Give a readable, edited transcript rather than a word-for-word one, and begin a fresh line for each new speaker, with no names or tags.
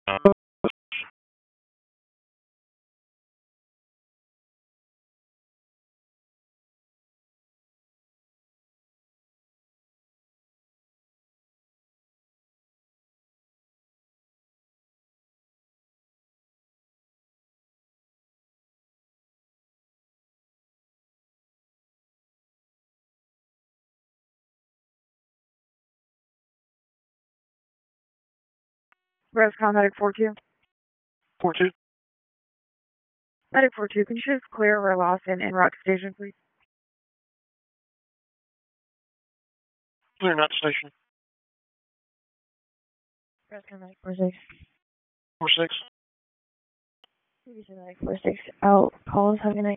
Rescom Medic 42.
4-2.
Medic 42, can you just clear we're lost in route station, please?
Clear not station.
Rescom Medic 46.
4-6.
BBC Medic 46. Out. Calls. Have a good night.